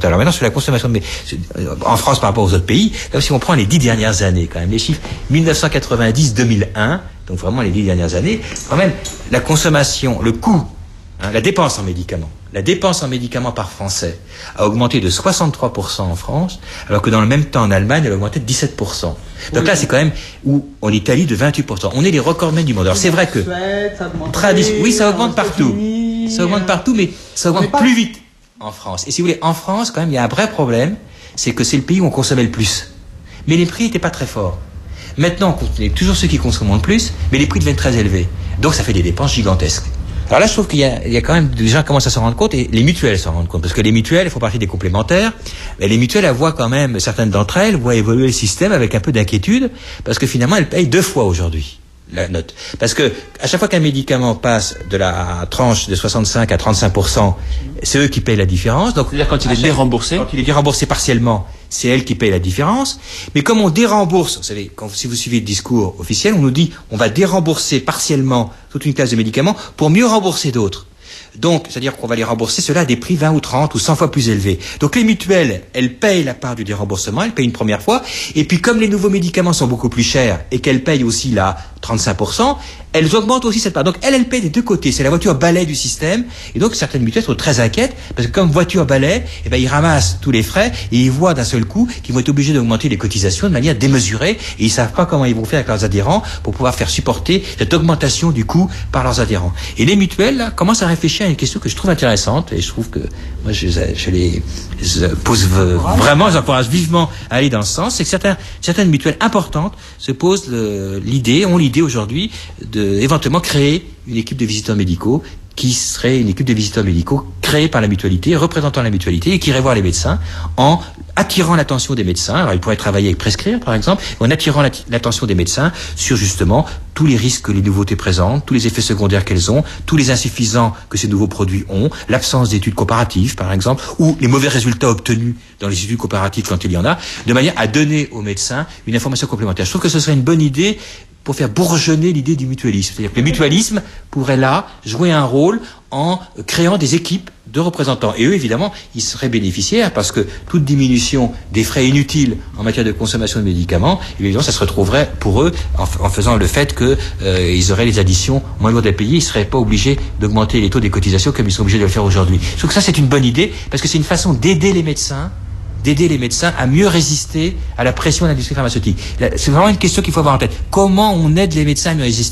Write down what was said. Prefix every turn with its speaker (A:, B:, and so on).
A: Alors maintenant, sur la consommation en France par rapport aux autres pays, là, si on prend les 10 dernières années, quand même, les chiffres 1990-2001, donc vraiment les 10 dernières années, quand même, la consommation, le coût, la dépense en médicaments par Français a augmenté de 63% en France, alors que dans le même temps en Allemagne, elle a augmenté de 17%. Donc là, c'est quand même, ou en Italie, de 28%. On est les recordmen du monde. Alors c'est vrai que, oui, ça augmente partout. Ça augmente partout, mais ça augmente plus vite en France. Et si vous voulez, en France, quand même, il y a un vrai problème, c'est que c'est le pays où on consommait le plus. Mais les prix n'étaient pas très forts. Maintenant, on est toujours ceux qui consomment le plus, mais les prix deviennent très élevés. Donc ça fait des dépenses gigantesques. Alors là, je trouve qu'il y a quand même, des gens commencent à s'en rendre compte, et les mutuelles s'en rendent compte. Parce que les mutuelles, elles font partie des complémentaires, mais les mutuelles, elles voient quand même, certaines d'entre elles voient évoluer le système avec un peu d'inquiétude, parce que finalement, elles payent 2 fois aujourd'hui la note. Parce que à chaque fois qu'un médicament passe de la tranche de 65 à 35%, c'est eux qui payent la différence. Donc,
B: c'est-à-dire quand il est déremboursé,
A: partiellement, c'est elles qui payent la différence. Mais comme on dérembourse, vous savez, si vous suivez le discours officiel, on nous dit on va dérembourser partiellement toute une classe de médicaments pour mieux rembourser d'autres. Donc, c'est-à-dire qu'on va les rembourser cela à des prix 20 ou 30 ou 100 fois plus élevés. Donc les mutuelles, elles payent la part du déremboursement, elles payent une première fois, et puis comme les nouveaux médicaments sont beaucoup plus chers et qu'elles payent aussi là 35%, elles augmentent aussi cette part. Donc elles payent des deux côtés. C'est la voiture balai du système. Et donc certaines mutuelles sont très inquiètes parce que comme voiture balai, ils ramassent tous les frais et ils voient d'un seul coup qu'ils vont être obligés d'augmenter les cotisations de manière démesurée et ils savent pas comment ils vont faire avec leurs adhérents pour pouvoir faire supporter cette augmentation du coût par leurs adhérents. Et les mutuelles là, commencent à réfléchir à une question que je trouve intéressante et je trouve que moi je les pose vraiment, j'encourage vivement à aller dans ce sens. C'est que certaines mutuelles importantes se posent ont l'idée aujourd'hui de éventuellement créer une équipe de visiteurs médicaux qui serait une équipe de visiteurs médicaux créée par la mutualité, représentant la mutualité et qui irait voir les médecins en attirant l'attention des médecins. Alors, ils pourraient travailler avec Prescrire, par exemple, en attirant l'attention des médecins sur justement tous les risques que les nouveautés présentent, tous les effets secondaires qu'elles ont, tous les insuffisants que ces nouveaux produits ont, l'absence d'études comparatives, par exemple, ou les mauvais résultats obtenus dans les études comparatives quand il y en a, de manière à donner aux médecins une information complémentaire. Je trouve que ce serait une bonne idée pour faire bourgeonner l'idée du mutualisme. C'est-à-dire que le mutualisme pourrait là jouer un rôle en créant des équipes de représentants. Et eux, évidemment, ils seraient bénéficiaires parce que toute diminution des frais inutiles en matière de consommation de médicaments, évidemment, ça se retrouverait pour eux en faisant le fait que ils auraient les additions moins lourdes à payer. Ils ne seraient pas obligés d'augmenter les taux des cotisations comme ils sont obligés de le faire aujourd'hui. Je trouve que ça, c'est une bonne idée parce que c'est une façon d'aider les médecins à mieux résister à la pression de l'industrie pharmaceutique. C'est vraiment une question qu'il faut avoir en tête. Comment on aide les médecins à mieux résister ?